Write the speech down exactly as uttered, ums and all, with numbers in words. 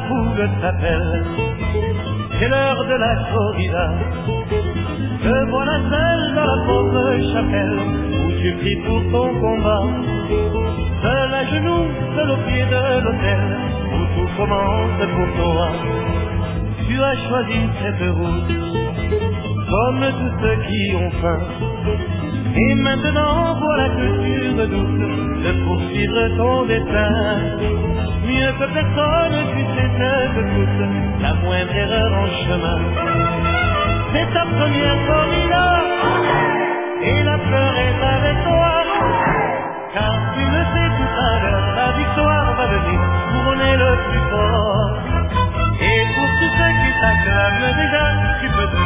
foule t'appelle. C'est l'heure de la corrida. Te voilà seul dans la pauvre chapelle où tu pries pour ton combat. Seul à genoux, seul au pied de l'autel où tout commence pour toi. Tu as choisi cette route comme tous ceux qui ont faim. Et maintenant voilà que tu redoutes de poursuivre ton destin. Mieux que personne tu sais ce que coûte la moindre erreur en chemin. C'est ta première corrida et la peur est avec toi. Car tu le sais tout à l'heure, la victoire va venir couronner le plus fort. Et pour tous ceux qui t'acclament déjà, tu peux